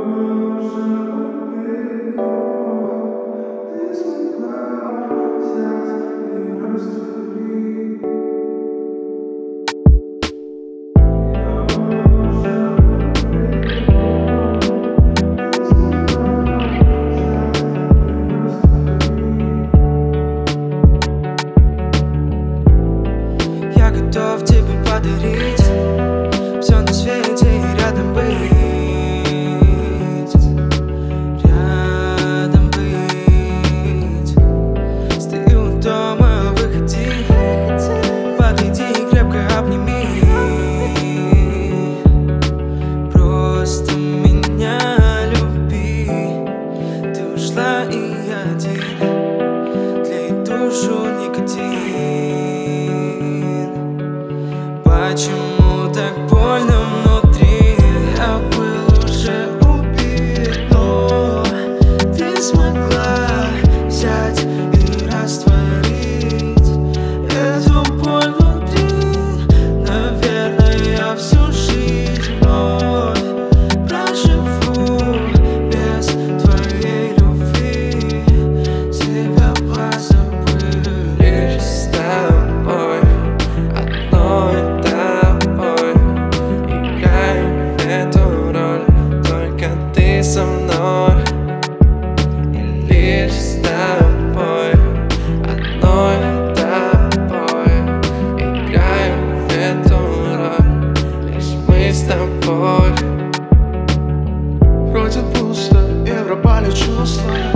Я готов тебе подарить все на свете и рядом быть. Рядом быть. Стою дома, выходи, подойди и крепко обними. Просто меня люби. Ты ушла и один, тлеет душу никотин. Почему так больно внутри? Я был уже убит, но ты смогла взять и растворить эту боль внутри. Наверное, я всю жизнь вновь проживу без твоей любви. Себя позабыл лишь с тобой, одной. Ты со мной и лишь с тобой, одной тобой играем в эту роль, лишь мы с тобой. Вроде пусто, и пропали чувства.